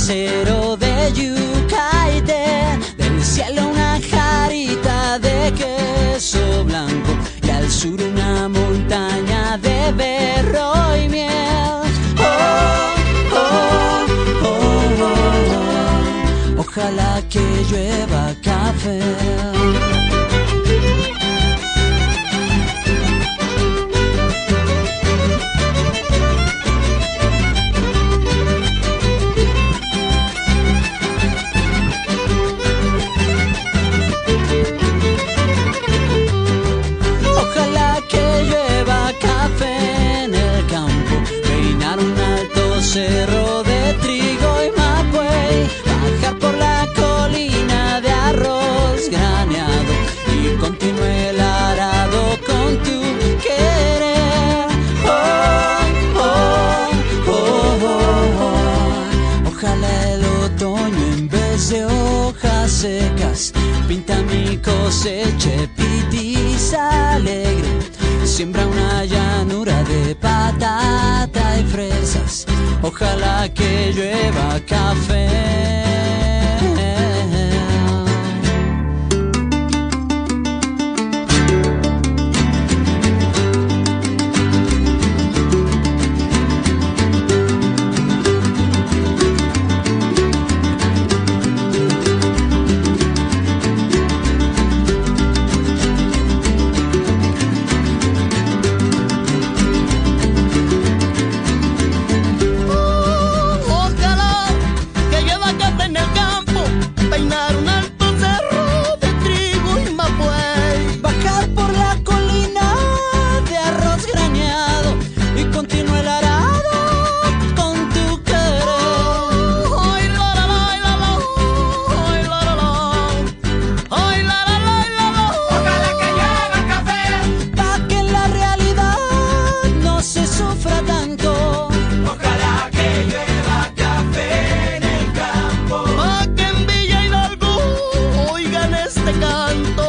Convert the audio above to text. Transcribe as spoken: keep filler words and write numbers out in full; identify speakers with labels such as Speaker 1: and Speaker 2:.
Speaker 1: casero de yuca y té, del cielo una jarita de queso blanco y al sur una montaña de berro y miel. Oh, oh, oh, oh, oh. Ojalá que llueva café. Cerro de trigo y mapuey, bajar por la colina de arroz graneado y continuar el arado con tu querer. Oh, oh, oh, oh, oh. Ojalá el otoño en vez de hojas secas pinta mi cosecha pitiza alegre, siembra una llanura de patata y fresas. Ojalá que llueva café.
Speaker 2: Canto